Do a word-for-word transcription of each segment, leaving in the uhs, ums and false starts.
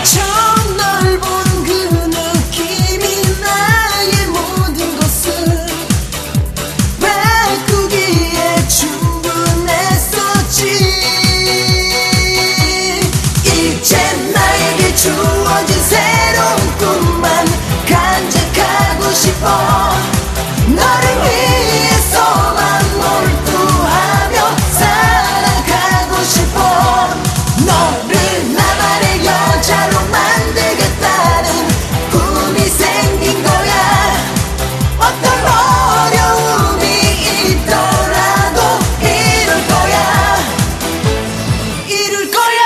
처음 널 본 그 느낌이 나의 모든 것을 바꾸기에 충분했었지. 이제 나에게 주어진 새로운 꿈만 간직하고 싶어. 너를 위해서만 몰두하며 살아가고 싶어. 너를 나만의 여자로 만들겠다는 꿈이 생긴 거야. 어떤 어려움이 있더라도 이룰 거야. 이룰 거야.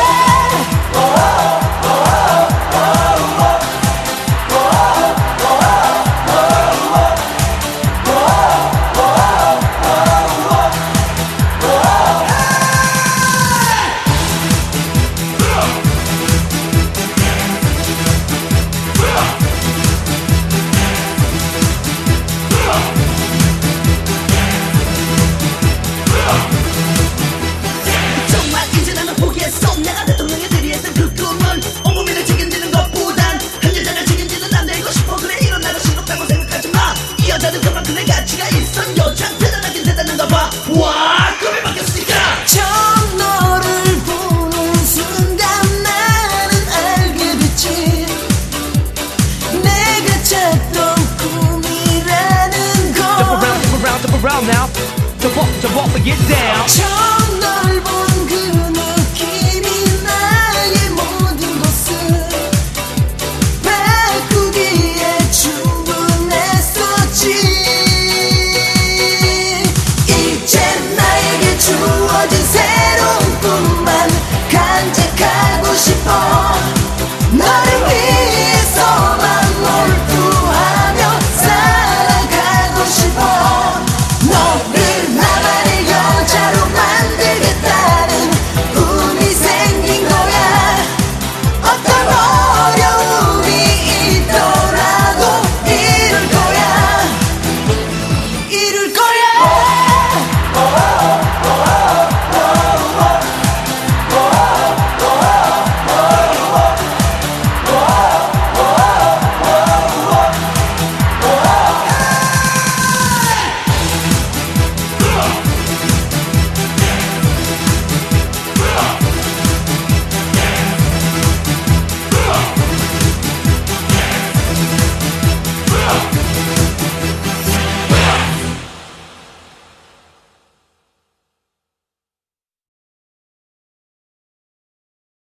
정말 이제 나는 포기했어. 내가 대통령이 드리했던 그 꿈은 온몸을 책임지는 것보단 한 여자를 책임지는 난 되고 싶어. 그래 이런 나를 싫었다고 생각하지 마. 이 여자는 그만큼의 가치가 있어. 여자 대단하긴 대단한가 봐. 와 꿈이 바뀌었으니까. 처음 너를 보는 순간 나는 알게 됐지. 내가 찾던 꿈이라는 Jump 걸. around, jump around, jump around now. Jump up, jump up and get down. 처음